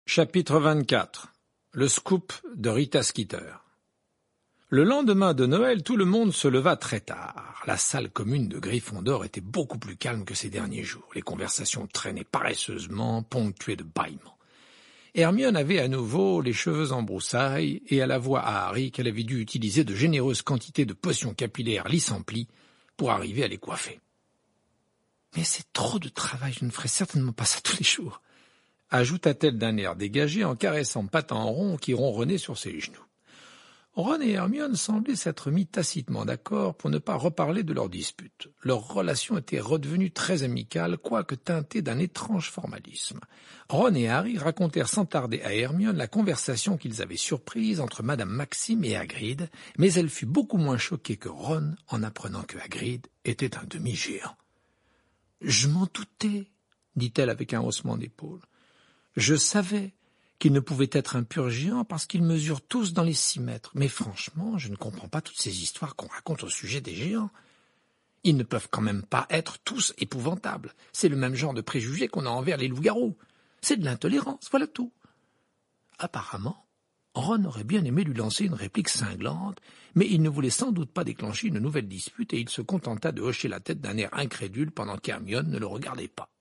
Chapitre 24. Le scoop de Rita Skeeter. Le lendemain de Noël, tout le monde se leva très tard. La salle commune de Gryffondor était beaucoup plus calme que ces derniers jours. Les conversations traînaient paresseusement, ponctuées de bâillements. Hermione avait à nouveau les cheveux en broussailles et elle avoua à Harry qu'elle avait dû utiliser de généreuses quantités de potions capillaires Lysempli pour arriver à les coiffer. « Mais c'est trop de travail, je ne ferai certainement pas ça tous les jours », ajouta-t-elle d'un air dégagé en caressant Patin rond qui ronronnait sur ses genoux. Ron et Hermione semblaient s'être mis tacitement d'accord pour ne pas reparler de leur dispute. Leur relation était redevenue très amicale, quoique teintée d'un étrange formalisme. Ron et Harry racontèrent sans tarder à Hermione la conversation qu'ils avaient surprise entre Madame Maxime et Hagrid, mais elle fut beaucoup moins choquée que Ron en apprenant que Hagrid était un demi-géant. « Je m'en doutais, » dit-elle avec un haussement d'épaule. « Je savais qu'ils ne pouvaient être un pur géant parce qu'ils mesurent tous dans les 6 mètres. Mais franchement, je ne comprends pas toutes ces histoires qu'on raconte au sujet des géants. Ils ne peuvent quand même pas être tous épouvantables. C'est le même genre de préjugés qu'on a envers les loups-garous. C'est de l'intolérance, voilà tout. » Apparemment, Ron aurait bien aimé lui lancer une réplique cinglante, mais il ne voulait sans doute pas déclencher une nouvelle dispute et il se contenta de hocher la tête d'un air incrédule pendant qu'Hermione ne le regardait pas.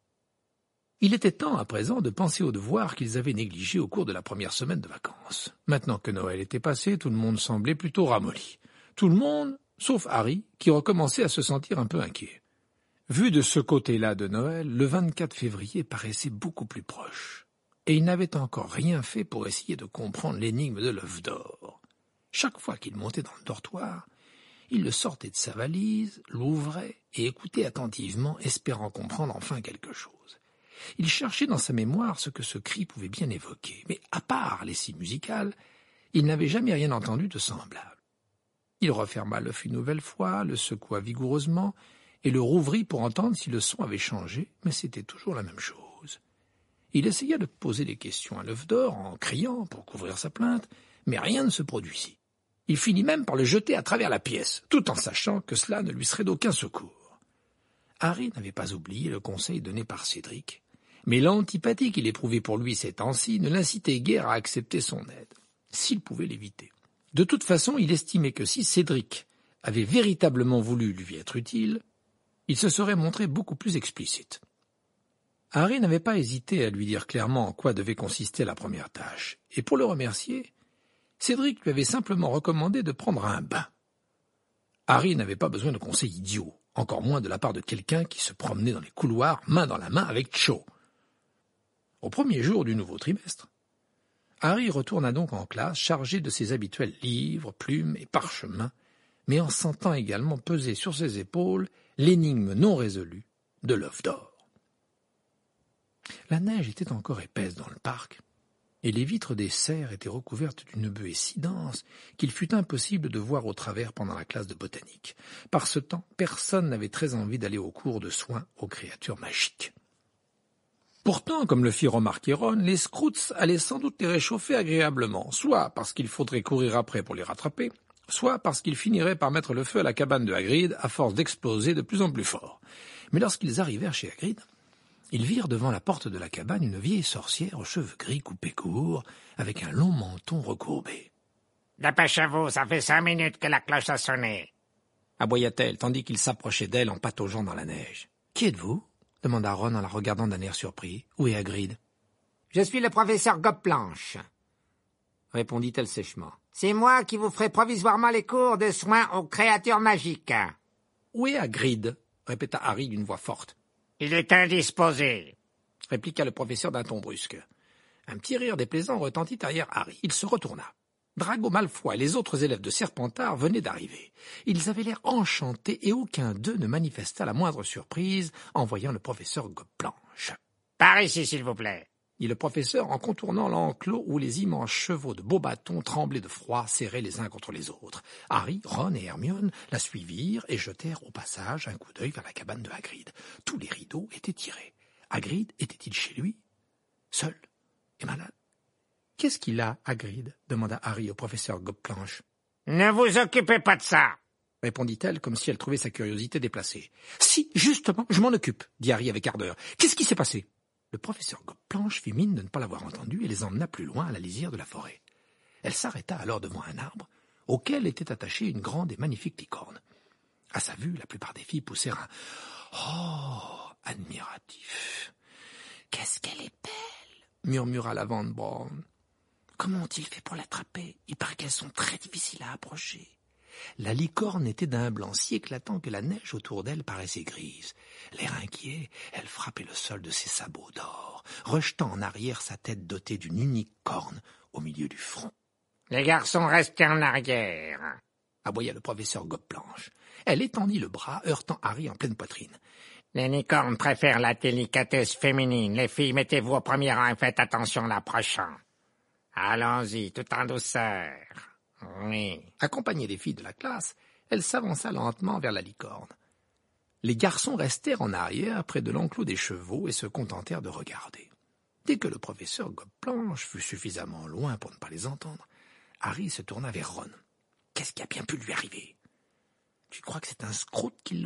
Il était temps à présent de penser aux devoirs qu'ils avaient négligés au cours de la première semaine de vacances. Maintenant que Noël était passé, tout le monde semblait plutôt ramolli. Tout le monde, sauf Harry, qui recommençait à se sentir un peu inquiet. Vu de ce côté-là de Noël, le 24 février paraissait beaucoup plus proche. Et il n'avait encore rien fait pour essayer de comprendre l'énigme de l'œuf d'or. Chaque fois qu'il montait dans le dortoir, il le sortait de sa valise, l'ouvrait et écoutait attentivement, espérant comprendre enfin quelque chose. Il cherchait dans sa mémoire ce que ce cri pouvait bien évoquer, mais à part les scies musicales, il n'avait jamais rien entendu de semblable. Il referma l'œuf une nouvelle fois, le secoua vigoureusement et le rouvrit pour entendre si le son avait changé, mais c'était toujours la même chose. Il essaya de poser des questions à l'œuf d'or en criant pour couvrir sa plainte, mais rien ne se produisit. Il finit même par le jeter à travers la pièce, tout en sachant que cela ne lui serait d'aucun secours. Harry n'avait pas oublié le conseil donné par Cédric, mais l'antipathie qu'il éprouvait pour lui ces temps-ci ne l'incitait guère à accepter son aide, s'il pouvait l'éviter. De toute façon, il estimait que si Cédric avait véritablement voulu lui être utile, il se serait montré beaucoup plus explicite. Harry n'avait pas hésité à lui dire clairement en quoi devait consister la première tâche, et pour le remercier, Cédric lui avait simplement recommandé de prendre un bain. Harry n'avait pas besoin de conseils idiots, encore moins de la part de quelqu'un qui se promenait dans les couloirs main dans la main avec Cho. Au premier jour du nouveau trimestre, Harry retourna donc en classe chargé de ses habituels livres, plumes et parchemins, mais en sentant également peser sur ses épaules l'énigme non résolue de l'œuf d'or. La neige était encore épaisse dans le parc, et les vitres des serres étaient recouvertes d'une buée si dense qu'il fut impossible de voir au travers pendant la classe de botanique. Par ce temps, personne n'avait très envie d'aller au cours de soins aux créatures magiques. Pourtant, comme le fit remarquer Ron, les Scroots allaient sans doute les réchauffer agréablement, soit parce qu'il faudrait courir après pour les rattraper, soit parce qu'ils finiraient par mettre le feu à la cabane de Hagrid à force d'exploser de plus en plus fort. Mais lorsqu'ils arrivèrent chez Hagrid, ils virent devant la porte de la cabane une vieille sorcière aux cheveux gris coupés courts, avec un long menton recourbé. « Dépêchez-vous, ça fait 5 minutes que la cloche a sonné !» aboya-t-elle, tandis qu'il s'approchait d'elle en pataugeant dans la neige. « Qui êtes-vous » demanda Ron en la regardant d'un air surpris. « Où est Hagrid ?»« Je suis le professeur Gobplanche, » répondit-elle sèchement. « C'est moi qui vous ferai provisoirement les cours de soins aux créatures magiques. »« Où est Hagrid ?» répéta Harry d'une voix forte. « Il est indisposé, » répliqua le professeur d'un ton brusque. Un petit rire déplaisant retentit derrière Harry. Il se retourna. Drago Malfoy et les autres élèves de Serpentard venaient d'arriver. Ils avaient l'air enchantés et aucun d'eux ne manifesta la moindre surprise en voyant le professeur Gobplanche. « Par ici, s'il vous plaît !» dit le professeur en contournant l'enclos où les immenses chevaux de Beaubâton tremblaient de froid, serrés les uns contre les autres. Harry, Ron et Hermione la suivirent et jetèrent au passage un coup d'œil vers la cabane de Hagrid. Tous les rideaux étaient tirés. Hagrid était-il chez lui, seul et malade? « Qu'est-ce qu'il a, Hagrid ?» demanda Harry au professeur Gobplanche. « Ne vous occupez pas de ça !» répondit-elle comme si elle trouvait sa curiosité déplacée. « Si, justement, je m'en occupe !» dit Harry avec ardeur. « Qu'est-ce qui s'est passé ?» Le professeur Gobplanche fit mine de ne pas l'avoir entendu et les emmena plus loin à la lisière de la forêt. Elle s'arrêta alors devant un arbre auquel était attachée une grande et magnifique licorne. À sa vue, la plupart des filles poussèrent un « Oh !» admiratif. « Qu'est-ce qu'elle est belle !» murmura la Van Braun. « Comment ont-ils fait pour l'attraper ? Il paraît qu'elles sont très difficiles à approcher. » La licorne était d'un blanc si éclatant que la neige autour d'elle paraissait grise. L'air inquiet, elle frappait le sol de ses sabots d'or, rejetant en arrière sa tête dotée d'une unique corne au milieu du front. « Les garçons, restez en arrière !» aboya le professeur Gobplanche. Elle étendit le bras, heurtant Harry en pleine poitrine. « Les licornes préfèrent la délicatesse féminine. Les filles, mettez-vous au premier rang et faites attention l'approchant. Allons-y, tout en douceur. Oui. » Accompagnée des filles de la classe, elle s'avança lentement vers la licorne. Les garçons restèrent en arrière près de l'enclos des chevaux et se contentèrent de regarder. Dès que le professeur Gobplanche fut suffisamment loin pour ne pas les entendre, Harry se tourna vers Ron. « Qu'est-ce qui a bien pu lui arriver ? Tu crois que c'est un Sprout qui l'aurait ? »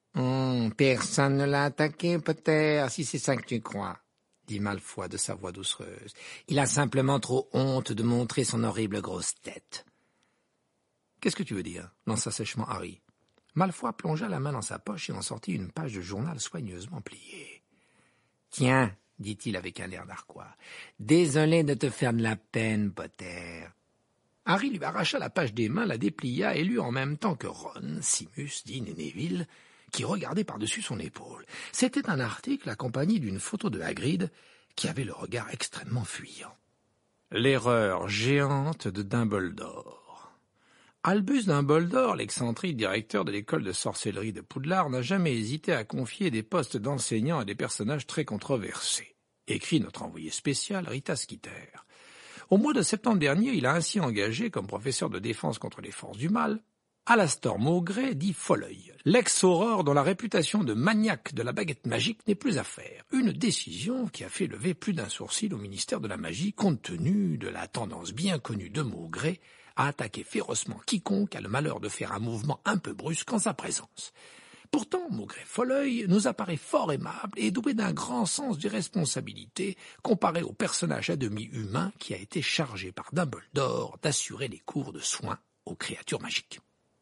Personne ne l'a attaqué, peut-être, si c'est ça que tu crois, dit Malfoy de sa voix doucereuse. Il a simplement trop honte de montrer son horrible grosse tête. Qu'est-ce que tu veux dire ? Lança sèchement Harry. Malfoy plongea la main dans sa poche et en sortit une page de journal soigneusement pliée. Tiens, dit-il avec un air narquois, désolé de te faire de la peine, Potter. Harry lui arracha la page des mains, la déplia et lut en même temps que Ron, Simus, Dean et Neville, qui regardaient par-dessus son épaule. C'était un article accompagné d'une photo de Hagrid, qui avait le regard extrêmement fuyant. L'erreur géante de Dumbledore. Albus Dumbledore, l'excentrique directeur de l'école de sorcellerie de Poudlard, n'a jamais hésité à confier des postes d'enseignants à des personnages très controversés, écrit notre envoyé spécial Rita Skeeter. Au mois de septembre dernier, il a ainsi engagé comme professeur de défense contre les forces du mal Alastor Mowgray, dit Folleuil, l'ex-aurore dont la réputation de maniaque de la baguette magique n'est plus à faire. Une décision qui a fait lever plus d'un sourcil au ministère de la Magie, compte tenu de la tendance bien connue de Mowgray à attaquer férocement quiconque a le malheur de faire un mouvement un peu brusque en sa présence. Pourtant, Mowgray-Folleuil nous apparaît fort aimable et doué d'un grand sens des responsabilités comparé au personnage à demi humain qui a été chargé par Dumbledore d'assurer les cours de soins aux créatures magiques.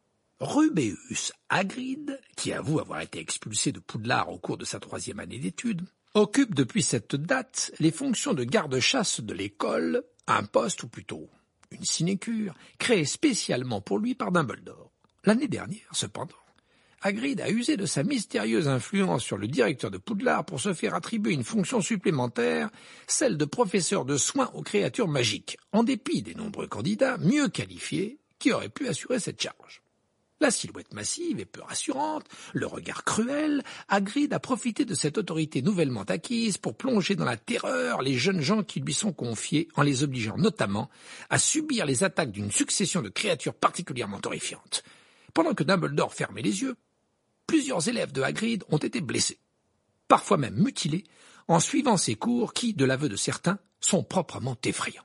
Rubeus Hagrid, qui avoue avoir été expulsé de Poudlard au cours de sa 3e année d'études, occupe depuis cette date les fonctions de garde-chasse de l'école, un poste ou plutôt une sinécure créée spécialement pour lui par Dumbledore. L'année dernière, cependant, Hagrid a usé de sa mystérieuse influence sur le directeur de Poudlard pour se faire attribuer une fonction supplémentaire, celle de professeur de soins aux créatures magiques, en dépit des nombreux candidats mieux qualifiés qui auraient pu assurer cette charge. La silhouette massive et peu rassurante, le regard cruel, Hagrid a profité de cette autorité nouvellement acquise pour plonger dans la terreur les jeunes gens qui lui sont confiés, en les obligeant notamment à subir les attaques d'une succession de créatures particulièrement horrifiantes. Pendant que Dumbledore fermait les yeux, plusieurs élèves de Hagrid ont été blessés, parfois même mutilés, en suivant ces cours qui, de l'aveu de certains, sont proprement effrayants.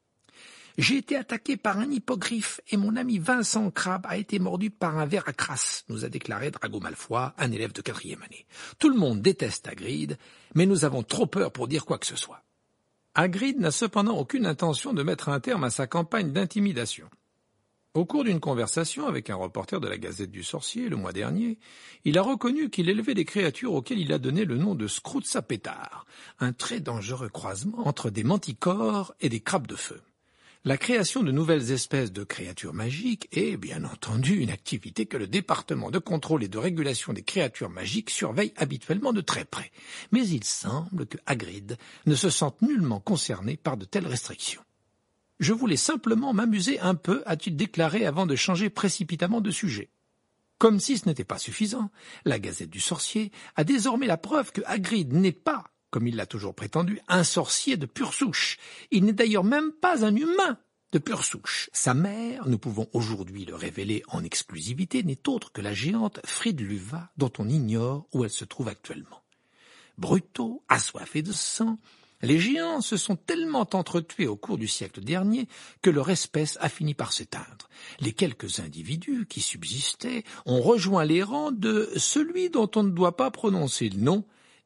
J'ai été attaqué par un hippogriffe et mon ami Vincent Crabbe a été mordu par un ver à crasse, nous a déclaré Drago Malfoy, un élève de 4e année. Tout le monde déteste Hagrid, mais nous avons trop peur pour dire quoi que ce soit. Hagrid n'a cependant aucune intention de mettre un terme à sa campagne d'intimidation. Au cours d'une conversation avec un reporter de la Gazette du Sorcier le mois dernier, il a reconnu qu'il élevait des créatures auxquelles il a donné le nom de Scrootsapétard, un très dangereux croisement entre des manticores et des crabes de feu. La création de nouvelles espèces de créatures magiques est, bien entendu, une activité que le département de contrôle et de régulation des créatures magiques surveille habituellement de très près. Mais il semble que Hagrid ne se sente nullement concerné par de telles restrictions. « Je voulais simplement m'amuser un peu », a-t-il déclaré avant de changer précipitamment de sujet. Comme si ce n'était pas suffisant, la Gazette du Sorcier a désormais la preuve que Hagrid n'est pas, comme il l'a toujours prétendu, un sorcier de pure souche. Il n'est d'ailleurs même pas un humain de pure souche. Sa mère, nous pouvons aujourd'hui le révéler en exclusivité, n'est autre que la géante Fridluva, dont on ignore où elle se trouve actuellement. Brutaux, assoiffés de sang, les géants se sont tellement entretués au cours du siècle dernier que leur espèce a fini par s'éteindre. Les quelques individus qui subsistaient ont rejoint les rangs de celui dont on ne doit pas prononcer le nom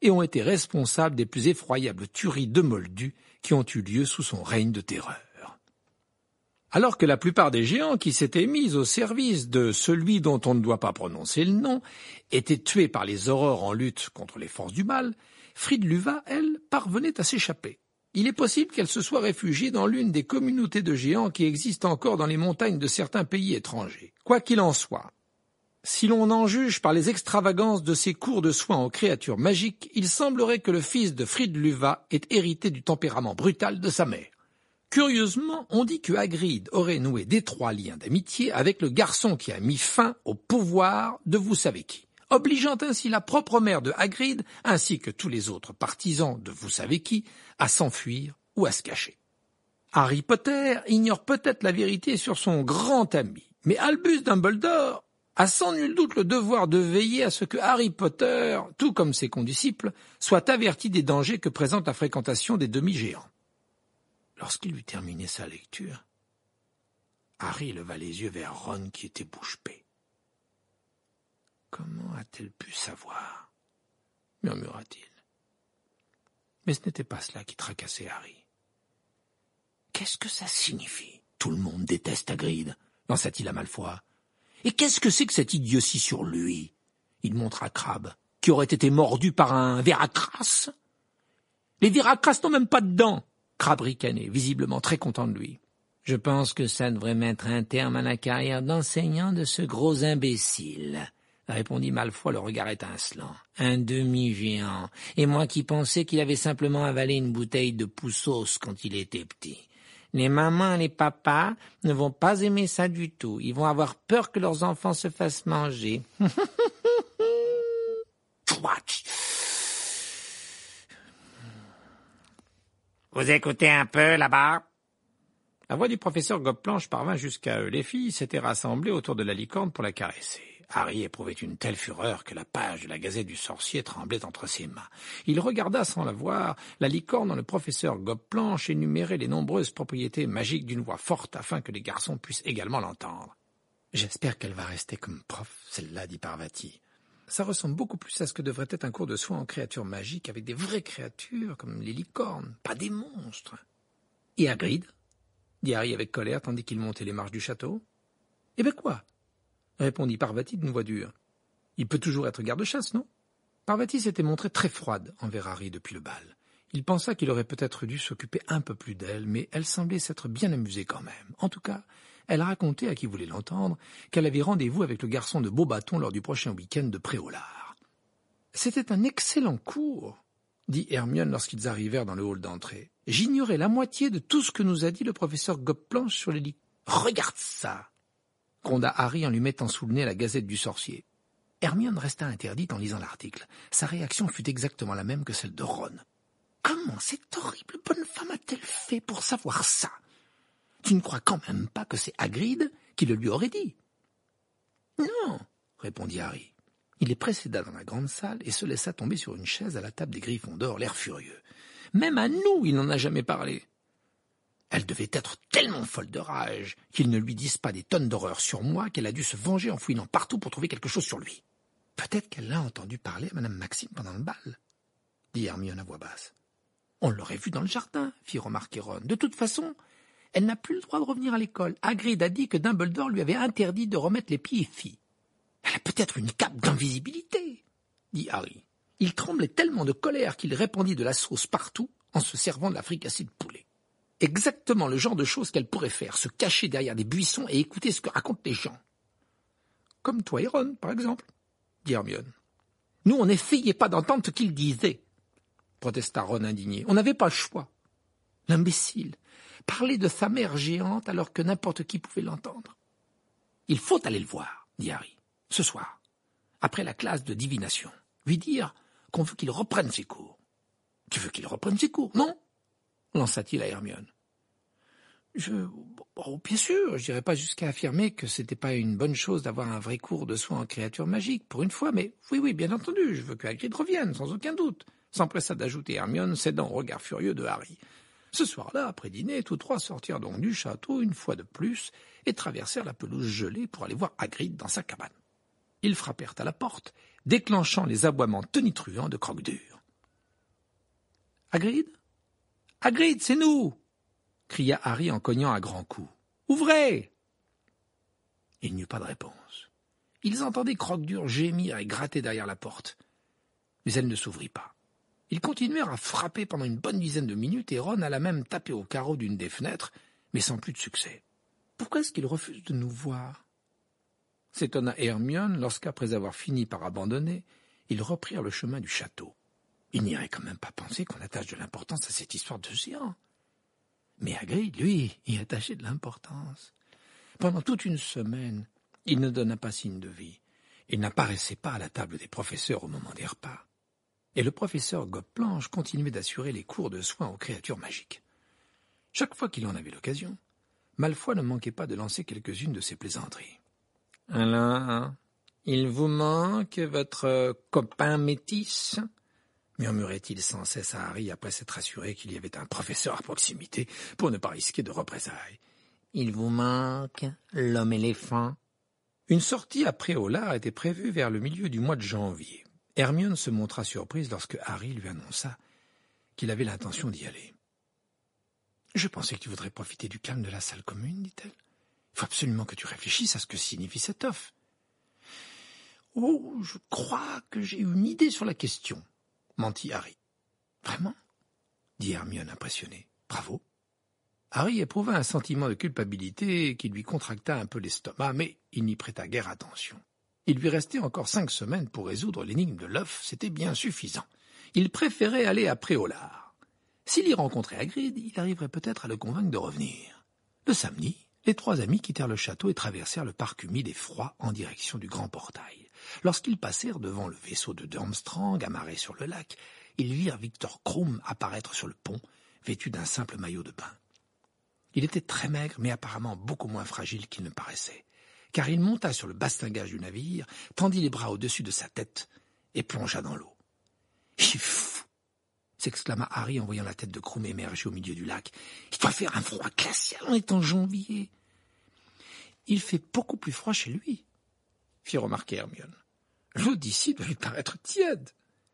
et ont été responsables des plus effroyables tueries de Moldus qui ont eu lieu sous son règne de terreur. Alors que la plupart des géants qui s'étaient mis au service de celui dont on ne doit pas prononcer le nom étaient tués par les aurores en lutte contre les forces du mal, Fridluva, elle, parvenait à s'échapper. Il est possible qu'elle se soit réfugiée dans l'une des communautés de géants qui existent encore dans les montagnes de certains pays étrangers. Quoi qu'il en soit, si l'on en juge par les extravagances de ses cours de soins aux créatures magiques, il semblerait que le fils de Fridluva ait hérité du tempérament brutal de sa mère. Curieusement, on dit que Hagrid aurait noué d'étroits liens d'amitié avec le garçon qui a mis fin au pouvoir de vous savez qui, obligeant ainsi la propre mère de Hagrid, ainsi que tous les autres partisans de vous savez qui, à s'enfuir ou à se cacher. Harry Potter ignore peut-être la vérité sur son grand ami, mais Albus Dumbledore a sans nul doute le devoir de veiller à ce que Harry Potter, tout comme ses condisciples, soit averti des dangers que présente la fréquentation des demi-géants. Lorsqu'il eut terminé sa lecture, Harry leva les yeux vers Ron qui était bouche bée. « Comment a-t-elle pu savoir ?» murmura-t-il. Mais ce n'était pas cela qui tracassait Harry. « Qu'est-ce que ça signifie ? Tout le monde déteste Hagrid, lança-t-il à Malfoy. Et qu'est-ce que c'est que cette idiotie sur lui ? Il montra Crabbe, qui aurait été mordu par un Véracras. Les Véracras n'ont même pas de dents. Crabbe ricanait, visiblement très content de lui. « Je pense que ça devrait mettre un terme à la carrière d'enseignant de ce gros imbécile, » répondit Malfoy le regard étincelant. « Un demi-géant, et moi qui pensais qu'il avait simplement avalé une bouteille de poussos quand il était petit. Les mamans et les papas ne vont pas aimer ça du tout. Ils vont avoir peur que leurs enfants se fassent manger. » Vous écoutez un peu là-bas ? La voix du professeur Gobplanche parvint jusqu'à eux. Les filles s'étaient rassemblées autour de la licorne pour la caresser. Harry éprouvait une telle fureur que la page de la Gazette du Sorcier tremblait entre ses mains. Il regarda sans la voir la licorne dont le professeur Gobplanche énumérait les nombreuses propriétés magiques d'une voix forte afin que les garçons puissent également l'entendre. « J'espère qu'elle va rester comme prof, celle-là, dit Parvati. Ça ressemble beaucoup plus à ce que devrait être un cours de soins en créatures magiques avec des vraies créatures comme les licornes, pas des monstres. »« Et Hagrid ?» dit Harry avec colère tandis qu'il montait les marches du château. « Eh ben quoi ?» répondit Parvati d'une voix dure. « Il peut toujours être garde-chasse, non ?» Parvati s'était montrée très froide envers Harry depuis le bal. Il pensa qu'il aurait peut-être dû s'occuper un peu plus d'elle, mais elle semblait s'être bien amusée quand même. En tout cas, elle racontait à qui voulait l'entendre qu'elle avait rendez-vous avec le garçon de Beaubâton lors du prochain week-end de Préolard. « C'était un excellent cours, » dit Hermione lorsqu'ils arrivèrent dans le hall d'entrée. « J'ignorais la moitié de tout ce que nous a dit le professeur Gobplanche sur les lits. »« Regarde ça !» gronda Harry en lui mettant sous le nez la Gazette du Sorcier. Hermione resta interdite en lisant l'article. Sa réaction fut exactement la même que celle de Ron. « Comment cette horrible bonne femme a-t-elle fait pour savoir ça ? Tu ne crois quand même pas que c'est Hagrid qui le lui aurait dit ?»« Non, » répondit Harry. Il les précéda dans la grande salle et se laissa tomber sur une chaise à la table des Griffons d'or, l'air furieux. Même à nous, il n'en a jamais parlé. Elle devait être tellement folle de rage qu'ils ne lui disent pas des tonnes d'horreur sur moi qu'elle a dû se venger en fouinant partout pour trouver quelque chose sur lui. Peut-être qu'elle l'a entendu parler à Madame Maxime pendant le bal, dit Hermione à voix basse. On l'aurait vu dans le jardin, fit remarquer Ron. De toute façon, elle n'a plus le droit de revenir à l'école. Hagrid a dit que Dumbledore lui avait interdit de remettre les pieds filles. Elle a peut-être une cape d'invisibilité, dit Harry. Il tremblait tellement de colère qu'il répandit de la sauce partout en se servant de la fricassée de poulet. Exactement le genre de choses qu'elle pourrait faire, se cacher derrière des buissons et écouter ce que racontent les gens. Comme toi et Ron, par exemple, dit Hermione. Nous, on n'essayait pas d'entendre ce qu'il disait, protesta Ron indigné. On n'avait pas le choix. L'imbécile, parler de sa mère géante alors que n'importe qui pouvait l'entendre. Il faut aller le voir, dit Harry, ce soir, après la classe de divination. Lui dire qu'on veut qu'il reprenne ses cours. Tu veux qu'il reprenne ses cours, non ? Lança-t-il à Hermione. Bien sûr, je n'irai pas jusqu'à affirmer que c'était pas une bonne chose d'avoir un vrai cours de soins en créatures magiques, pour une fois, mais oui, bien entendu, je veux que Hagrid revienne, sans aucun doute, s'empressa d'ajouter Hermione, cédant au regard furieux de Harry. Ce soir-là, après dîner, tous trois sortirent donc du château une fois de plus et traversèrent la pelouse gelée pour aller voir Hagrid dans sa cabane. Ils frappèrent à la porte, déclenchant les aboiements tonitruants de Croque-Dur. Hagrid ? Hagrid, c'est nous ! Cria Harry en cognant à grands coups. Ouvrez ! Il n'y eut pas de réponse. Ils entendaient Croque-Dur gémir et gratter derrière la porte. Mais elle ne s'ouvrit pas. Ils continuèrent à frapper pendant une bonne dizaine de minutes et Ron alla même taper au carreau d'une des fenêtres, mais sans plus de succès. « Pourquoi est-ce qu'il refuse de nous voir ?» s'étonna Hermione lorsqu'après avoir fini par abandonner, ils reprirent le chemin du château. Il n'irait quand même pas penser qu'on attache de l'importance à cette histoire de géant. Mais Hagrid, lui, y attachait de l'importance. Pendant toute une semaine, il ne donna pas signe de vie. Il n'apparaissait pas à la table des professeurs au moment des repas. Et le professeur Gobe-Planche continuait d'assurer les cours de soins aux créatures magiques. Chaque fois qu'il en avait l'occasion, Malfoy ne manquait pas de lancer quelques-unes de ses plaisanteries. « Alors, il vous manque votre copain métis ?» murmurait-il sans cesse à Harry après s'être assuré qu'il y avait un professeur à proximité pour ne pas risquer de représailles. « Il vous manque l'homme-éléphant ?» Une sortie à Préolard était prévue vers le milieu du mois de janvier. Hermione se montra surprise lorsque Harry lui annonça qu'il avait l'intention d'y aller. « Je pensais que tu voudrais profiter du calme de la salle commune, dit-elle. Il faut absolument que tu réfléchisses à ce que signifie cette offre. »« Oh, je crois que j'ai une idée sur la question, » mentit Harry. « Vraiment ?» dit Hermione impressionnée. « Bravo !» Harry éprouva un sentiment de culpabilité qui lui contracta un peu l'estomac, mais il n'y prêta guère attention. Il lui restait encore 5 semaines pour résoudre l'énigme de l'œuf, c'était bien suffisant. Il préférait aller à Préolard. S'il y rencontrait Hagrid, il arriverait peut-être à le convaincre de revenir. Le samedi, les 3 amis quittèrent le château et traversèrent le parc humide et froid en direction du grand portail. Lorsqu'ils passèrent devant le vaisseau de Durmstrang amarré sur le lac, ils virent Victor Krum apparaître sur le pont, vêtu d'un simple maillot de bain. Il était très maigre, mais apparemment beaucoup moins fragile qu'il ne paraissait, car il monta sur le bastingage du navire, tendit les bras au-dessus de sa tête et plongea dans l'eau. « Il est fou !» s'exclama Harry en voyant la tête de Krum émerger au milieu du lac. « Il doit faire un froid glacial, on est en janvier. »« Il fait beaucoup plus froid chez lui, » fit remarquer Hermione. « L'eau d'ici doit lui paraître tiède. »«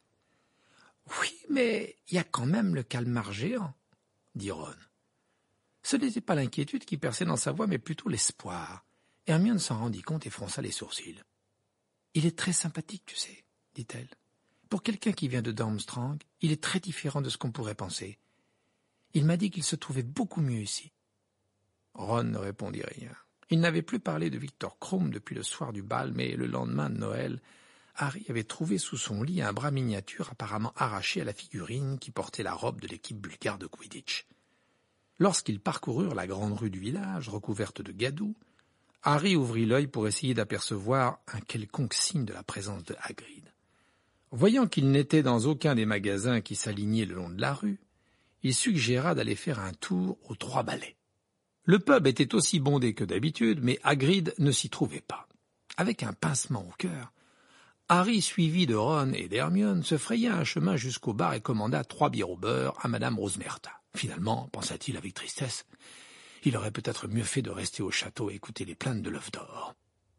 Oui, mais il y a quand même le calmar géant, » dit Ron. Ce n'était pas l'inquiétude qui perçait dans sa voix, mais plutôt l'espoir. Hermione s'en rendit compte et fronça les sourcils. « Il est très sympathique, tu sais, » dit-elle. « Pour quelqu'un qui vient de Durmstrang, il est très différent de ce qu'on pourrait penser. Il m'a dit qu'il se trouvait beaucoup mieux ici. » Ron ne répondit rien. Il n'avait plus parlé de Victor Krum depuis le soir du bal, mais le lendemain de Noël, Harry avait trouvé sous son lit un bras miniature apparemment arraché à la figurine qui portait la robe de l'équipe bulgare de Quidditch. Lorsqu'ils parcoururent la grande rue du village, recouverte de gadous, Harry ouvrit l'œil pour essayer d'apercevoir un quelconque signe de la présence de Hagrid. Voyant qu'il n'était dans aucun des magasins qui s'alignaient le long de la rue, il suggéra d'aller faire un tour aux 3 Balais. Le pub était aussi bondé que d'habitude, mais Hagrid ne s'y trouvait pas. Avec un pincement au cœur, Harry, suivi de Ron et d'Hermione, se fraya un chemin jusqu'au bar et commanda 3 bières au beurre à Madame Rosmerta. Finalement, pensa-t-il avec tristesse, il aurait peut-être mieux fait de rester au château et écouter les plaintes de l'œuf d'or.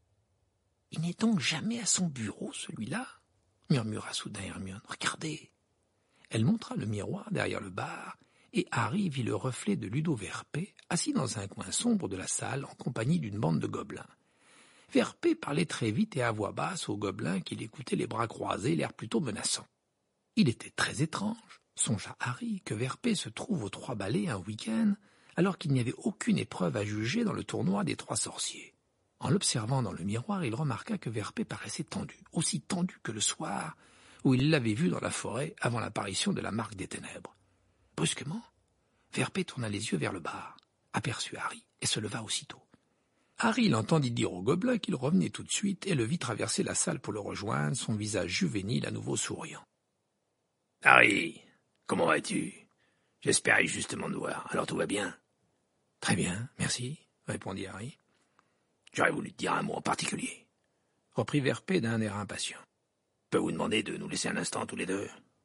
« Il n'est donc jamais à son bureau, celui-là » murmura soudain Hermione. « Regardez !» Elle montra le miroir derrière le bar, et Harry vit le reflet de Ludo Verpé, assis dans un coin sombre de la salle en compagnie d'une bande de gobelins. Verpé parlait très vite et à voix basse aux gobelins qui l'écoutaient les bras croisés, l'air plutôt menaçant. Il était très étrange, songea Harry, que Verpé se trouve aux 3 Balais un week-end, alors qu'il n'y avait aucune épreuve à juger dans le tournoi des 3 sorciers. En l'observant dans le miroir, il remarqua que Verpé paraissait tendu, aussi tendu que le soir où il l'avait vu dans la forêt avant l'apparition de la marque des ténèbres. Brusquement, Verpé tourna les yeux vers le bar, aperçut Harry et se leva aussitôt. Harry l'entendit dire au gobelin qu'il revenait tout de suite et le vit traverser la salle pour le rejoindre, son visage juvénile à nouveau souriant. « Harry, comment vas-tu ? J'espérais justement te voir, alors tout va bien ?»« Très bien, merci, » répondit Harry. « J'aurais voulu te dire un mot en particulier, » reprit Verpé d'un air impatient. « Peux vous demander de nous laisser un instant tous les deux ? »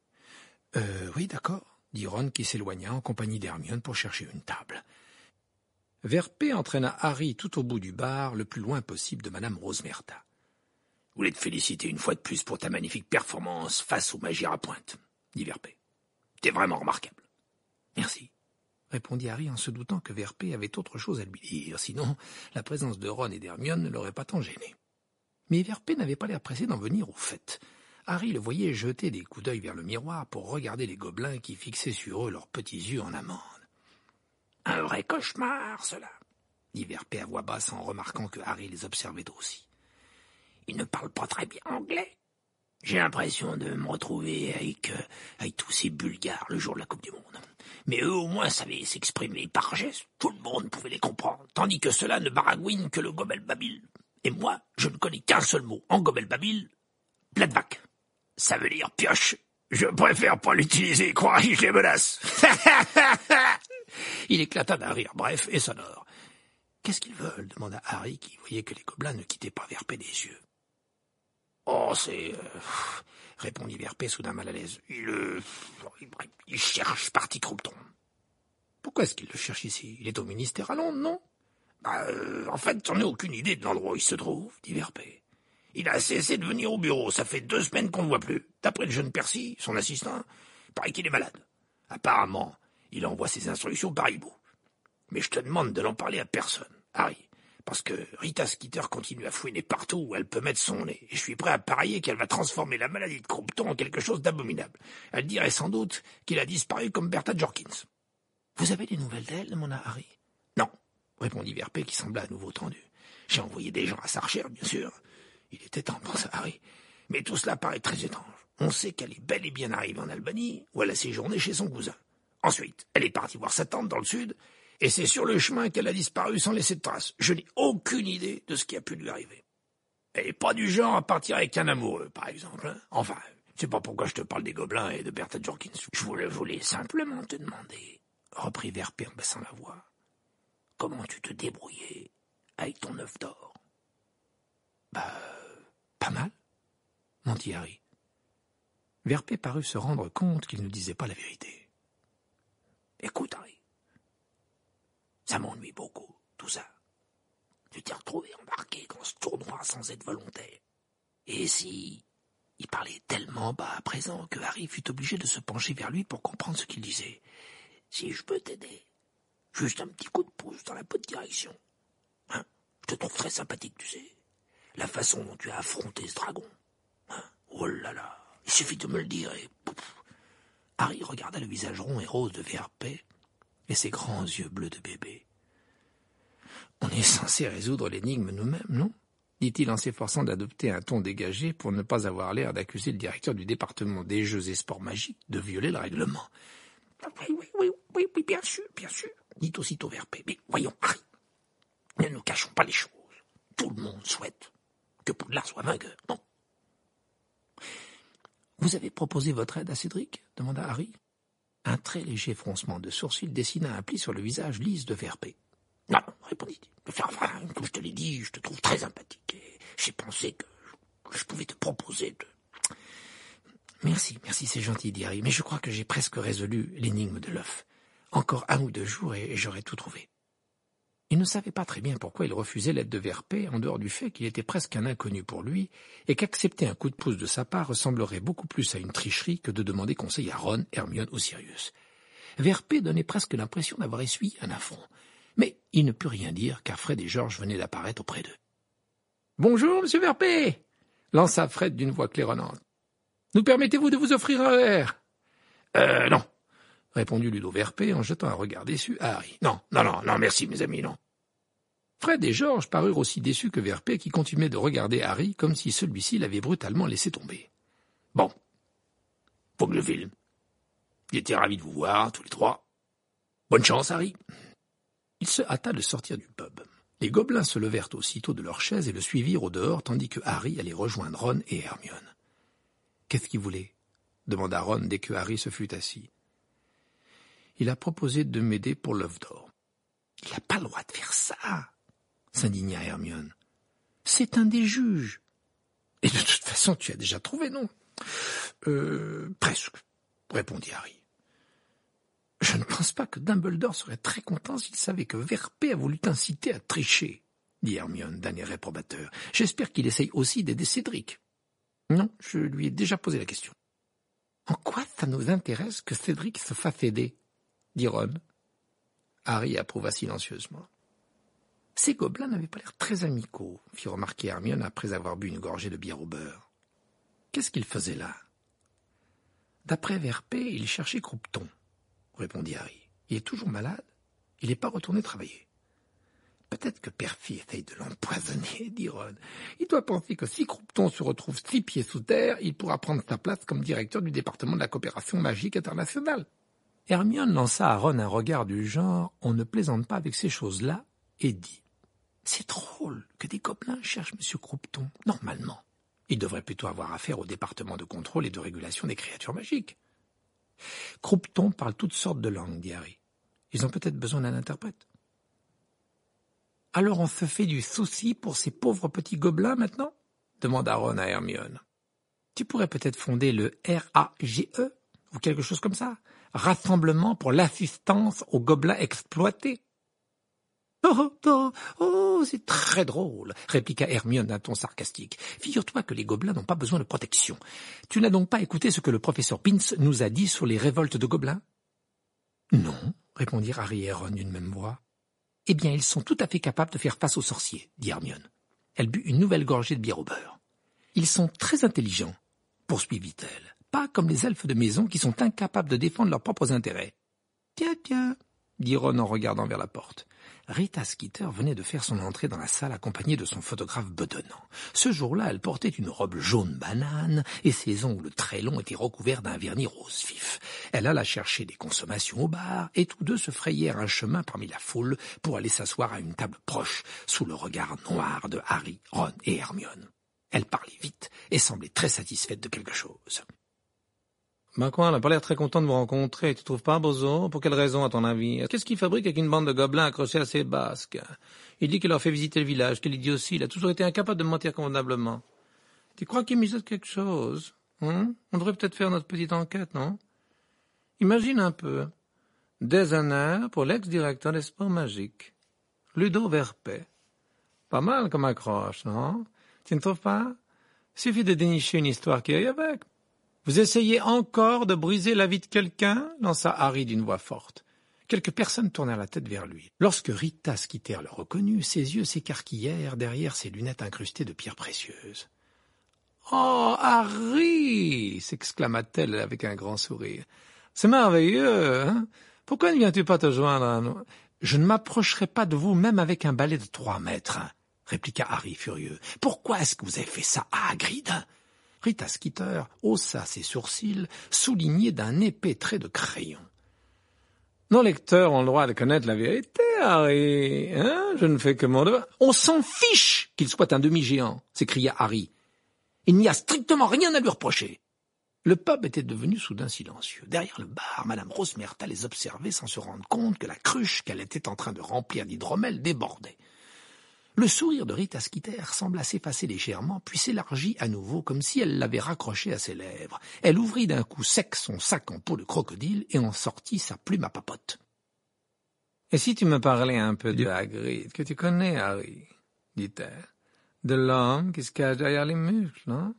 Oui, d'accord, dit Ron qui s'éloigna en compagnie d'Hermione pour chercher une table. Verpé entraîna Harry tout au bout du bar, le plus loin possible de Madame Rosmerta. « Je voulais te féliciter une fois de plus pour ta magnifique performance face aux magies à pointe, » dit Verpé. « T'es vraiment remarquable. » « Merci, » répondit Harry en se doutant que VRP avait autre chose à lui dire, sinon la présence de Ron et d'Hermione ne l'aurait pas tant gêné. Mais VRP n'avait pas l'air pressé d'en venir au fait. Harry le voyait jeter des coups d'œil vers le miroir pour regarder les gobelins qui fixaient sur eux leurs petits yeux en amande. « Un vrai cauchemar, cela !» dit VRP à voix basse en remarquant que Harry les observait aussi. « Ils ne parlent pas très bien anglais. J'ai l'impression de me retrouver avec tous ces Bulgares le jour de la Coupe du Monde. Mais eux au moins savaient s'exprimer par gestes, tout le monde pouvait les comprendre, tandis que ceux-là ne baragouinent que le gobelbabil. Et moi, je ne connais qu'un seul mot en gobelbabil, Bladvac. Ça veut dire pioche. Je préfère pas l'utiliser, crois-je, je les menace. » Il éclata d'un rire bref et sonore. « Qu'est-ce qu'ils veulent ?» demanda Harry, qui voyait que les gobelins ne quittaient pas VRP des yeux. « Oh, c'est... répondit VRP soudain mal à l'aise. « Il cherche Party Croupton. »« Pourquoi est-ce qu'il le cherche ici? Il est au ministère à Londres, non ?»« En fait, j'en ai aucune idée de l'endroit où il se trouve, » dit VRP. « Il a cessé de venir au bureau, ça fait 2 semaines qu'on ne le voit plus. D'après le jeune Percy, son assistant, il paraît qu'il est malade. Apparemment, il envoie ses instructions par hibou. Mais je te demande de n'en parler à personne, Harry, parce que Rita Skeeter continue à fouiner partout où elle peut mettre son nez, et je suis prêt à parier qu'elle va transformer la maladie de Croupton en quelque chose d'abominable. Elle dirait sans doute qu'il a disparu comme Bertha Jorkins. »« Vous avez des nouvelles d'elle ?» demanda Harry. « Non, » répondit VRP qui sembla à nouveau tendu. « J'ai envoyé des gens à sa recherche, bien sûr. » Il était temps, pensa Harry. Mais tout cela paraît très étrange. On sait qu'elle est bel et bien arrivée en Albanie, où elle a séjourné chez son cousin. Ensuite, elle est partie voir sa tante dans le sud, et c'est sur le chemin qu'elle a disparu sans laisser de traces. Je n'ai aucune idée de ce qui a pu lui arriver. Elle n'est pas du genre à partir avec un amoureux, par exemple. Hein. Enfin, c'est pas pourquoi je te parle des gobelins et de Bertha Jorkins. Je voulais simplement te demander, reprit VRP en baissant la voix, comment tu te débrouillais avec ton œuf d'or. Pas mal, mentit Harry. VRP parut se rendre compte qu'il ne disait pas la vérité. Écoute, Harry, ça m'ennuie beaucoup, tout ça. Tu t'es retrouvé embarqué dans ce tournoi sans être volontaire. Et si il parlait tellement bas à présent que Harry fut obligé de se pencher vers lui pour comprendre ce qu'il disait. Si je peux t'aider, juste un petit coup de pouce dans la bonne direction. Hein, je te trouve très sympathique, tu sais. La façon dont tu as affronté ce dragon. Hein, oh là là, il suffit de me le dire et... Pouf. Harry regarda le visage rond et rose de VRP et ses grands yeux bleus de bébé. « On est censé résoudre l'énigme nous-mêmes, non ?» dit-il en s'efforçant d'adopter un ton dégagé pour ne pas avoir l'air d'accuser le directeur du département des jeux et sports magiques de violer le règlement. « Oui, bien sûr, dit aussitôt VRP. Mais voyons, Harry, ne nous cachons pas les choses. Tout le monde souhaite que Poudlard soit vainqueur, non ? » « Vous avez proposé votre aide à Cédric ?» demanda Harry. Un très léger froncement de sourcils dessina un pli sur le visage lisse de VRP. « Non, répondit-il. Enfin, comme je te l'ai dit, je te trouve très sympathique et j'ai pensé que je pouvais te proposer de... » Merci, c'est gentil, dit Harry, mais je crois que j'ai presque résolu l'énigme de l'œuf. Encore 1 ou 2 jours et j'aurai tout trouvé. Il ne savait pas très bien pourquoi il refusait l'aide de VRP, en dehors du fait qu'il était presque un inconnu pour lui, et qu'accepter un coup de pouce de sa part ressemblerait beaucoup plus à une tricherie que de demander conseil à Ron, Hermione ou Sirius. VRP donnait presque l'impression d'avoir essuyé un affront, mais il ne put rien dire, car Fred et George venaient d'apparaître auprès d'eux. « Bonjour, monsieur VRP !» lança Fred d'une voix claironnante. « Nous permettez-vous de vous offrir un verre ?»« Non !» répondit Ludo VRP en jetant un regard déçu à Harry. « Non, merci mes amis, non. » Fred et George parurent aussi déçus que VRP qui continuait de regarder Harry comme si celui-ci l'avait brutalement laissé tomber. « Bon, faut que je filme. J'étais ravi de vous voir, tous les 3. Bonne chance, Harry. » Il se hâta de sortir du pub. Les gobelins se levèrent aussitôt de leurs chaises et le suivirent au dehors tandis que Harry allait rejoindre Ron et Hermione. « Qu'est-ce qu'il voulait ?» demanda Ron dès que Harry se fut assis. « Il a proposé de m'aider pour l'œuf d'or. »« Il n'a pas le droit de faire ça !» s'indigna Hermione. « C'est un des juges. »« Et de toute façon, tu as déjà trouvé, non ?»« Presque, » répondit Harry. « Je ne pense pas que Dumbledore serait très content s'il savait que VRP a voulu t'inciter à tricher, » dit Hermione d'un air réprobateur. « J'espère qu'il essaye aussi d'aider Cédric. »« Non, je lui ai déjà posé la question. » « En quoi ça nous intéresse que Cédric se fasse aider ?» dit Ron. Harry approuva silencieusement. « Ces gobelins n'avaient pas l'air très amicaux, » fit remarquer Hermione après avoir bu une gorgée de bière au beurre. « Qu'est-ce qu'ils faisaient là ?»« D'après VRP, il cherchait Croupton, » répondit Harry. « Il est toujours malade. Il n'est pas retourné travailler. »« Peut-être que Perfy essaye de l'empoisonner, » dit Ron. « Il doit penser que si Croupton se retrouve 6 pieds sous terre, il pourra prendre sa place comme directeur du département de la coopération magique internationale. » Hermione lança à Ron un regard du genre « On ne plaisante pas avec ces choses-là » et dit « C'est drôle que des gobelins cherchent M. Croupton. Normalement, ils devraient plutôt avoir affaire au département de contrôle et de régulation des créatures magiques. » « Croupton parle toutes sortes de langues, » dit Harry. « Ils ont peut-être besoin d'un interprète. »« Alors on se fait du souci pour ces pauvres petits gobelins maintenant ?» demanda Ron à Hermione. « Tu pourrais peut-être fonder le RAGE ou quelque chose comme ça. Rassemblement pour l'assistance aux gobelins exploités. »« Oh, c'est très drôle, » répliqua Hermione d'un ton sarcastique. « Figure-toi que les gobelins n'ont pas besoin de protection. Tu n'as donc pas écouté ce que le professeur Pince nous a dit sur les révoltes de gobelins ?»« Non, » répondirent Harry et Ron d'une même voix. « Eh bien, ils sont tout à fait capables de faire face aux sorciers, » dit Hermione. Elle but une nouvelle gorgée de bière au beurre. « Ils sont très intelligents, » poursuivit-elle. « Pas comme les elfes de maison qui sont incapables de défendre leurs propres intérêts. »« Tiens, » dit Ron en regardant vers la porte. Rita Skeeter venait de faire son entrée dans la salle accompagnée de son photographe bedonnant. Ce jour-là, elle portait une robe jaune banane et ses ongles très longs étaient recouverts d'un vernis rose vif. Elle alla chercher des consommations au bar et tous deux se frayèrent un chemin parmi la foule pour aller s'asseoir à une table proche sous le regard noir de Harry, Ron et Hermione. Elle parlait vite et semblait très satisfaite de quelque chose. Ben quoi, elle n'a pas l'air très contente de vous rencontrer, tu trouves pas, Bozo? Pour quelle raison, à ton avis? Qu'est-ce qu'il fabrique avec une bande de gobelins accrochés à ses basques? Il dit qu'il leur fait visiter le village, quelle idiotie, il a toujours été incapable de mentir convenablement. Tu crois qu'il mijote quelque chose? On devrait peut-être faire notre petite enquête, non? Imagine un peu. Déshonneur pour l'ex-directeur des sports magiques. Ludo Verpet. Pas mal comme accroche, non? Tu ne trouves pas? Suffit de dénicher une histoire qui aille avec. Vous essayez encore de briser la vie de quelqu'un? Lança Harry d'une voix forte. Quelques personnes tournèrent la tête vers lui. Lorsque Rita Skeeter le reconnut, ses yeux s'écarquillèrent derrière ses lunettes incrustées de pierres précieuses. « Oh, Harry !» s'exclama-t-elle avec un grand sourire. « C'est merveilleux, hein? Pourquoi ne viens-tu pas te joindre à nous ?»« Je ne m'approcherai pas de vous même avec un balai de 3 mètres, » répliqua Harry furieux. « Pourquoi est-ce que vous avez fait ça à Hagrid ?» Rita Skeeter haussa ses sourcils, soulignés d'un épais trait de crayon. « Nos lecteurs ont le droit de connaître la vérité, Harry. Hein? Je ne fais que mon devoir. »« On s'en fiche qu'il soit un demi-géant !» s'écria Harry. « Il n'y a strictement rien à lui reprocher. » Le pub était devenu soudain silencieux. Derrière le bar, Madame Rosmerta les observait sans se rendre compte que la cruche qu'elle était en train de remplir d'hydromel débordait. Le sourire de Rita Skeeter sembla s'effacer légèrement, puis s'élargit à nouveau comme si elle l'avait raccroché à ses lèvres. Elle ouvrit d'un coup sec son sac en peau de crocodile et en sortit sa plume à papote. « Et si tu me parlais un peu de Hagrid, que tu connais, Harry, dit-elle, de l'homme qui se cache derrière les muscles, non?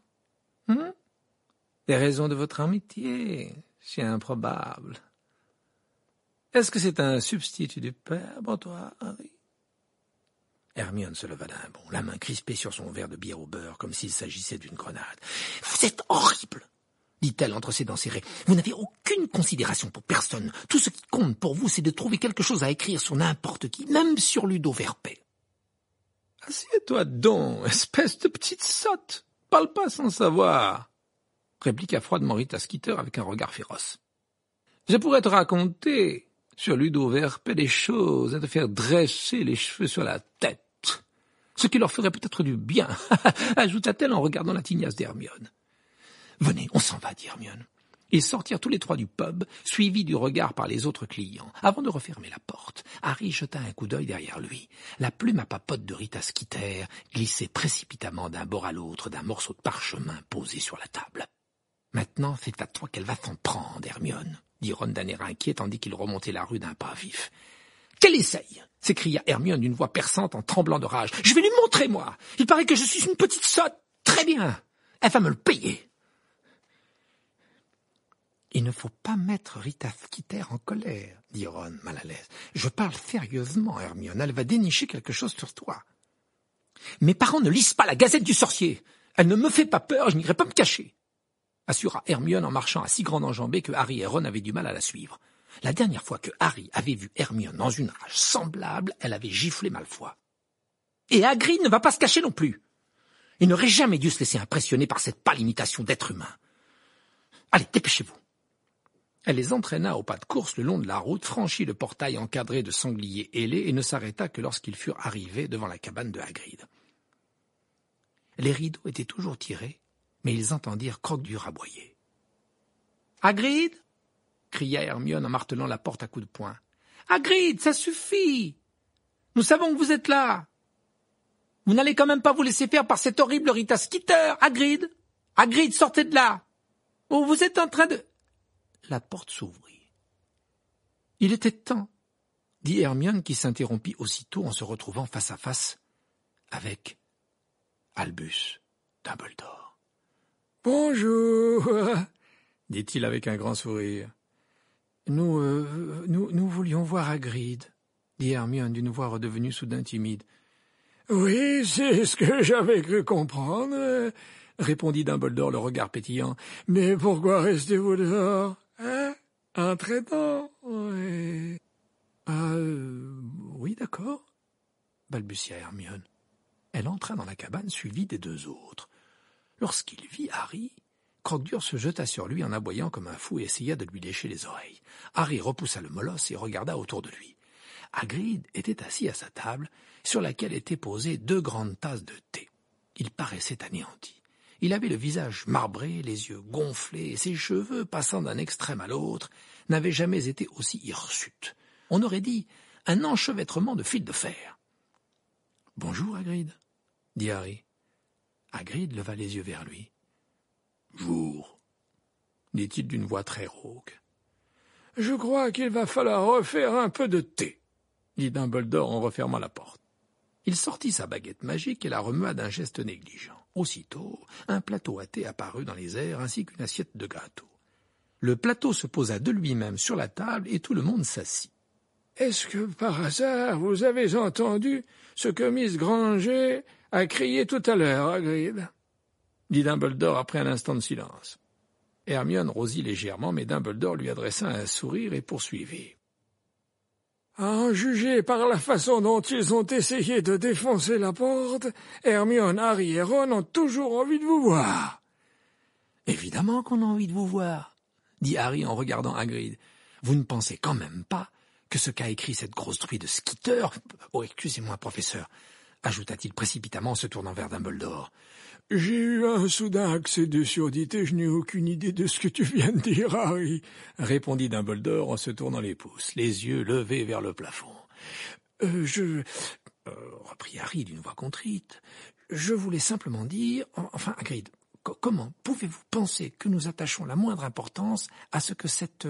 Les raisons de votre amitié, si improbable. Est-ce que c'est un substitut du père pour toi, Harry? » Hermione se leva d'un bond, la main crispée sur son verre de bière au beurre, comme s'il s'agissait d'une grenade. « Vous êtes horrible !» dit-elle entre ses dents serrées. « Vous n'avez aucune considération pour personne. Tout ce qui compte pour vous, c'est de trouver quelque chose à écrire sur n'importe qui, même sur Ludo Verpet. »« Assieds-toi donc, espèce de petite sotte. Parle pas sans savoir !» répliqua froidement Rita Skeeter avec un regard féroce. « Je pourrais te raconter sur Ludo Verpet des choses à te faire dresser les cheveux sur la tête. Ce qui leur ferait peut-être du bien, ajouta-t-elle en regardant la tignasse d'Hermione. « Venez, on s'en va, dit Hermione. » Ils sortirent tous les trois du pub, suivis du regard par les autres clients. Avant de refermer la porte, Harry jeta un coup d'œil derrière lui. La plume à papote de Rita Skeeter glissait précipitamment d'un bord à l'autre d'un morceau de parchemin posé sur la table. « Maintenant, c'est à toi qu'elle va s'en prendre, Hermione, » dit Ron d'un air inquiet tandis qu'il remontait la rue d'un pas vif. « Qu'elle essaye !» s'écria Hermione d'une voix perçante en tremblant de rage. « Je vais lui montrer, moi. Il paraît que je suis une petite sotte. Très bien. Elle va me le payer. » Il ne faut pas mettre Rita Skeeter en colère, dit Ron, mal à l'aise. Je parle sérieusement, Hermione. Elle va dénicher quelque chose sur toi. Mes parents ne lisent pas la Gazette du Sorcier. Elle ne me fait pas peur, je n'irai pas me cacher, assura Hermione en marchant à si grande enjambée que Harry et Ron avaient du mal à la suivre. La dernière fois que Harry avait vu Hermione dans une rage semblable, elle avait giflé Malfoy. Et Hagrid ne va pas se cacher non plus. Il n'aurait jamais dû se laisser impressionner par cette pâle imitation d'être humain. Allez, dépêchez-vous. Elle les entraîna au pas de course le long de la route, franchit le portail encadré de sangliers ailés et ne s'arrêta que lorsqu'ils furent arrivés devant la cabane de Hagrid. Les rideaux étaient toujours tirés, mais ils entendirent Croque-Dur aboyer. « Hagrid !» cria Hermione en martelant la porte à coups de poing. « Hagrid, ça suffit! Nous savons que vous êtes là! Vous n'allez quand même pas vous laisser faire par cette horrible Rita Skeeter, Hagrid! Hagrid, sortez de là! Oh, vous êtes en train de... » La porte s'ouvrit. « Il était temps, » dit Hermione qui s'interrompit aussitôt en se retrouvant face à face avec Albus Dumbledore. « Bonjour, » dit-il avec un grand sourire. « Nous voulions voir Hagrid, » dit Hermione d'une voix redevenue soudain timide. « Oui, c'est ce que j'avais cru comprendre, » répondit Dumbledore, le regard pétillant. « Mais pourquoi restez-vous dehors, hein? Entrez donc, oui. »« Oui, d'accord, » balbutia Hermione. Elle entra dans la cabane suivie des deux autres. Lorsqu'il vit Harry, Croque-Dur se jeta sur lui en aboyant comme un fou et essaya de lui lécher les oreilles. Harry repoussa le molosse et regarda autour de lui. Hagrid était assis à sa table, sur laquelle étaient posées 2 grandes tasses de thé. Il paraissait anéanti. Il avait le visage marbré, les yeux gonflés, et ses cheveux, passant d'un extrême à l'autre, n'avaient jamais été aussi hirsutes. On aurait dit un enchevêtrement de fils de fer. « Bonjour, Hagrid, » dit Harry. Hagrid leva les yeux vers lui. « Jour, » dit-il d'une voix très rauque. « Je crois qu'il va falloir refaire un peu de thé, » dit Dumbledore en refermant la porte. Il sortit sa baguette magique et la remua d'un geste négligent. Aussitôt, un plateau à thé apparut dans les airs ainsi qu'une assiette de gâteau. Le plateau se posa de lui-même sur la table et tout le monde s'assit. « Est-ce que, par hasard, vous avez entendu ce que Miss Granger a crié tout à l'heure, Hagrid ?» dit Dumbledore après un instant de silence. Hermione rosit légèrement, mais Dumbledore lui adressa un sourire et poursuivit. « À en juger par la façon dont ils ont essayé de défoncer la porte, Hermione, Harry et Ron ont toujours envie de vous voir. »« Évidemment qu'on a envie de vous voir, » dit Harry en regardant Hagrid. « Vous ne pensez quand même pas que ce qu'a écrit cette grosse truie de Skeeter... Oh, excusez-moi, professeur, » ajouta-t-il précipitamment en se tournant vers Dumbledore. « J'ai eu un soudain accès de surdité, je n'ai aucune idée de ce que tu viens de dire, Harry, » répondit Dumbledore en se tournant les pouces, les yeux levés vers le plafond. « reprit Harry d'une voix contrite, « je voulais simplement dire... Enfin, Hagrid, comment pouvez-vous penser que nous attachons la moindre importance à ce que cette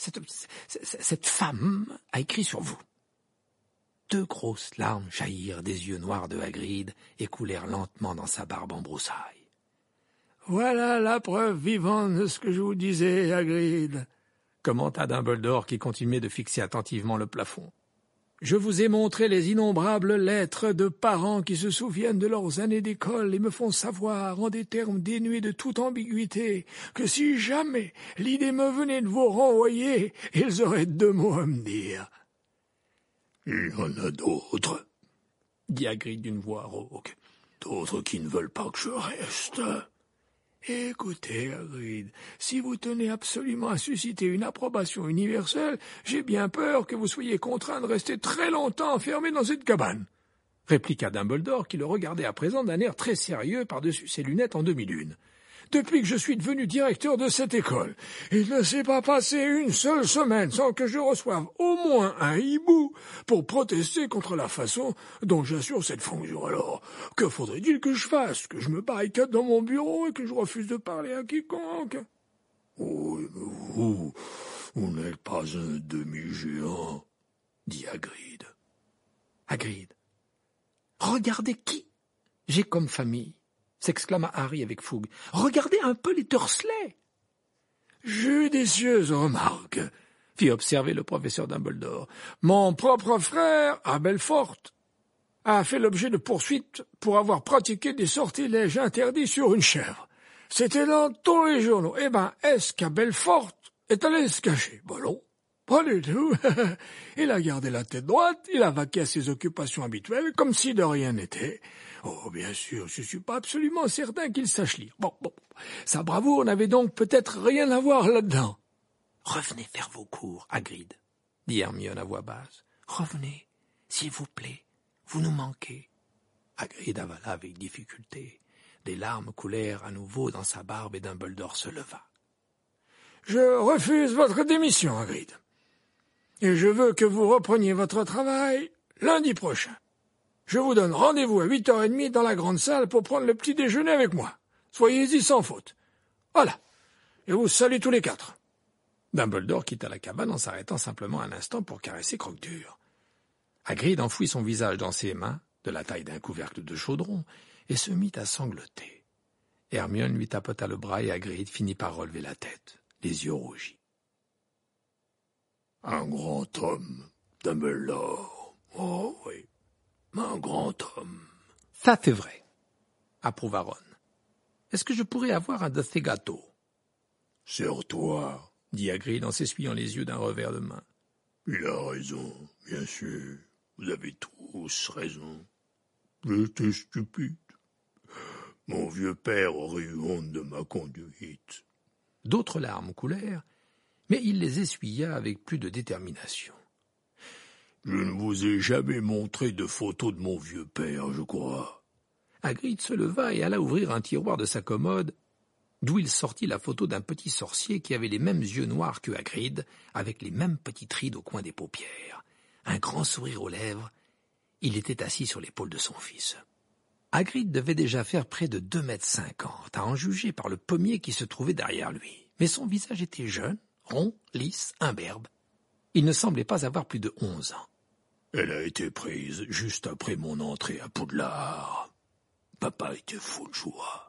femme a écrit sur vous ?» 2 grosses larmes jaillirent des yeux noirs de Hagrid et coulèrent lentement dans sa barbe en broussailles. « Voilà la preuve vivante de ce que je vous disais, Hagrid, » commenta Dumbledore qui continuait de fixer attentivement le plafond. « Je vous ai montré les innombrables lettres de parents qui se souviennent de leurs années d'école et me font savoir, en des termes dénués de toute ambiguïté, que si jamais l'idée me venait de vous renvoyer, ils auraient 2 mots à me dire. » « Il y en a d'autres, » dit Hagrid d'une voix rauque, « d'autres qui ne veulent pas que je reste. » Écoutez, Hagrid, si vous tenez absolument à susciter une approbation universelle, j'ai bien peur que vous soyez contraint de rester très longtemps enfermé dans cette cabane, répliqua Dumbledore qui le regardait à présent d'un air très sérieux par-dessus ses lunettes en demi-lune. Depuis que je suis devenu directeur de cette école, il ne s'est pas passé une seule semaine sans que je reçoive au moins un hibou pour protester contre la façon dont j'assure cette fonction. Alors, que faudrait-il que je fasse? Que je me barricade dans mon bureau et que je refuse de parler à quiconque? Oui, mais vous n'êtes pas un demi-géant, dit Hagrid. Hagrid, regardez qui j'ai comme famille, s'exclama Harry avec fougue. « Regardez un peu les Dursley !» Judicieuse remarque, fit observer le professeur Dumbledore. Mon propre frère, à Belfort, a fait l'objet de poursuites pour avoir pratiqué des sortilèges interdits sur une chèvre. C'était dans tous les journaux. Eh ben, est-ce qu'à Belfort est allé se cacher? Ben non, pas du tout. Il a gardé la tête droite, il a vaqué à ses occupations habituelles, comme si de rien n'était. Oh, bien sûr, je suis pas absolument certain qu'il sache lire. Bon, sa bravoure n'avait donc peut-être rien à voir là-dedans. Revenez faire vos cours, Hagrid, dit Hermione à voix basse. Revenez, s'il vous plaît, vous nous manquez. Hagrid avala avec difficulté. Des larmes coulèrent à nouveau dans sa barbe et Dumbledore se leva. Je refuse votre démission, Hagrid. Et je veux que vous repreniez votre travail lundi prochain. Je vous donne rendez-vous à 8h30 dans la grande salle pour prendre le petit déjeuner avec moi. Soyez-y sans faute. Voilà. Et vous salue tous les 4. Dumbledore quitta la cabane en s'arrêtant simplement un instant pour caresser Croque-Dur. Hagrid enfouit son visage dans ses mains, de la taille d'un couvercle de chaudron, et se mit à sangloter. Hermione lui tapota le bras et Hagrid finit par relever la tête, les yeux rougis. Un grand homme, Dumbledore. Oh oui, un grand homme. Ça c'est vrai, approuva Ron. Est-ce que je pourrais avoir un de ces gâteaux? Sur toi, dit Hagrid en s'essuyant les yeux d'un revers de main. Il a raison, bien sûr. Vous avez tous raison. J'étais stupide. Mon vieux père aurait eu honte de ma conduite. D'autres larmes coulèrent, mais il les essuya avec plus de détermination. Je ne vous ai jamais montré de photos de mon vieux père, je crois. Hagrid se leva et alla ouvrir un tiroir de sa commode, d'où il sortit la photo d'un petit sorcier qui avait les mêmes yeux noirs que Hagrid, avec les mêmes petites rides au coin des paupières, un grand sourire aux lèvres. Il était assis sur l'épaule de son fils. Hagrid devait déjà faire près de 2,50 m, à en juger par le pommier qui se trouvait derrière lui. Mais son visage était jeune, rond, lisse, imberbe. Il ne semblait pas avoir plus de 11 ans. Elle a été prise juste après mon entrée à Poudlard. Papa était fou de joie.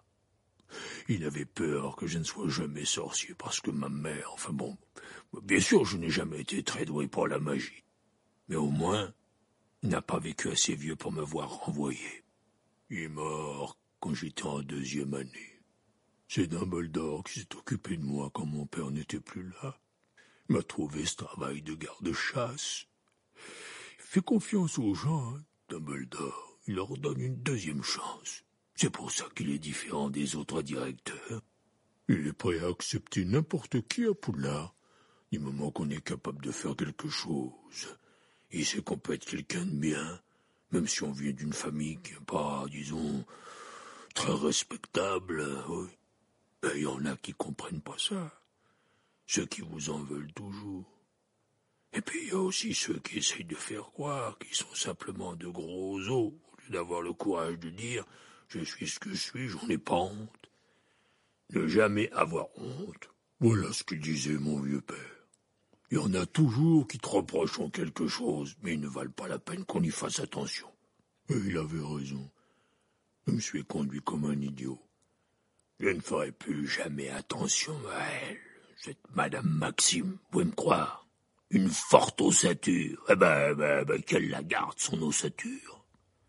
Il avait peur que je ne sois jamais sorcier parce que ma mère... Enfin bon, bien sûr, je n'ai jamais été très doué pour la magie. Mais au moins, il n'a pas vécu assez vieux pour me voir renvoyer. Il est mort quand j'étais en 2e année. C'est Dumbledore qui s'est occupé de moi quand mon père n'était plus là. Il m'a trouvé ce travail de garde-chasse. Il fait confiance aux gens, hein, Dumbledore. Il leur donne une 2e chance. C'est pour ça qu'il est différent des autres directeurs. Il est prêt à accepter n'importe qui à Poudlard, du moment qu'on est capable de faire quelque chose. Il sait qu'on peut être quelqu'un de bien, même si on vient d'une famille qui n'est pas, disons, très respectable. Oui. Il y en a qui comprennent pas ça. Ceux qui vous en veulent toujours. Et puis il y a aussi ceux qui essayent de faire croire qu'ils sont simplement de gros os, au lieu d'avoir le courage de dire « je suis ce que je suis, j'en ai pas honte ». Ne jamais avoir honte, voilà ce qu'il disait mon vieux père. Il y en a toujours qui te reprochent quelque chose, mais ils ne valent pas la peine qu'on y fasse attention. Et il avait raison. Je me suis conduit comme un idiot. Je ne ferai plus jamais attention à elle. Cette Madame Maxime, vous pouvez me croire. Une forte ossature. Qu'elle la garde, son ossature.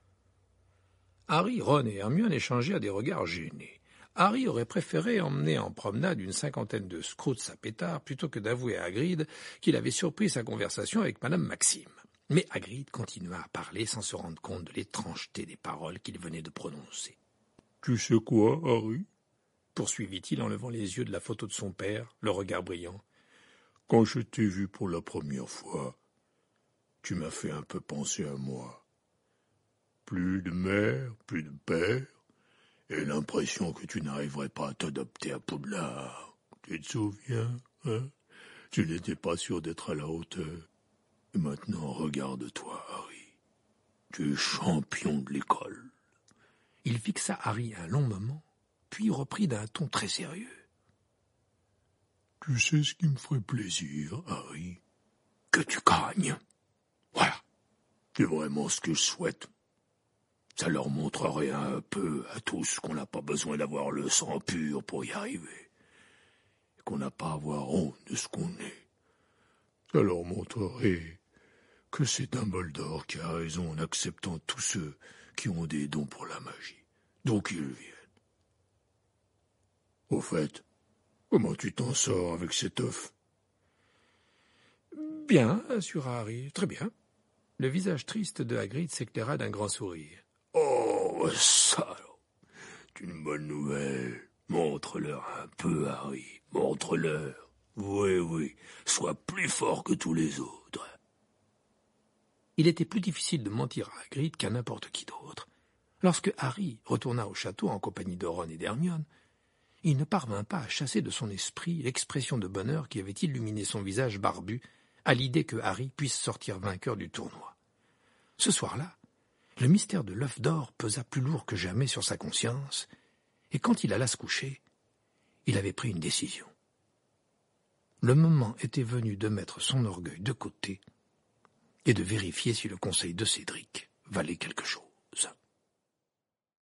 Harry, Ron et Hermione échangèrent des regards gênés. Harry aurait préféré emmener en promenade une 50aine de scouts à pétard plutôt que d'avouer à Hagrid qu'il avait surpris sa conversation avec Madame Maxime. Mais Hagrid continua à parler sans se rendre compte de l'étrangeté des paroles qu'il venait de prononcer. « Tu sais quoi, Harry ?» poursuivit-il en levant les yeux de la photo de son père, le regard brillant. « Quand je t'ai vu pour la première fois, tu m'as fait un peu penser à moi. Plus de mère, plus de père, et l'impression que tu n'arriverais pas à t'adapter à Poudlard. Tu te souviens, hein? Tu n'étais pas sûr d'être à la hauteur. Et maintenant, regarde-toi, Harry. Tu es champion de l'école. » Il fixa Harry un long moment, puis reprit d'un ton très sérieux. « Tu sais ce qui me ferait plaisir, Harry? Que tu gagnes. Voilà. C'est vraiment ce que je souhaite. Ça leur montrerait un peu à tous qu'on n'a pas besoin d'avoir le sang pur pour y arriver. qu'on n'a pas à avoir honte de ce qu'on est. Ça leur montrerait que c'est Dumbledore qui a raison en acceptant tous ceux qui ont des dons pour la magie, d'où qu'ils viennent. Au fait, comment tu t'en sors avec cet œuf? Bien, assura Harry, très bien. Le visage triste de Hagrid s'éclaira d'un grand sourire. Oh, ça, c'est une bonne nouvelle. Montre-leur un peu, Harry, montre-leur. Oui, oui, sois plus fort que tous les autres. Il était plus difficile de mentir à Hagrid qu'à n'importe qui d'autre. Lorsque Harry retourna au château en compagnie de Ron et d'Hermione, il ne parvint pas à chasser de son esprit l'expression de bonheur qui avait illuminé son visage barbu à l'idée que Harry puisse sortir vainqueur du tournoi. Ce soir-là, le mystère de l'œuf d'or pesa plus lourd que jamais sur sa conscience, et quand il alla se coucher, il avait pris une décision. Le moment était venu de mettre son orgueil de côté et de vérifier si le conseil de Cédric valait quelque chose.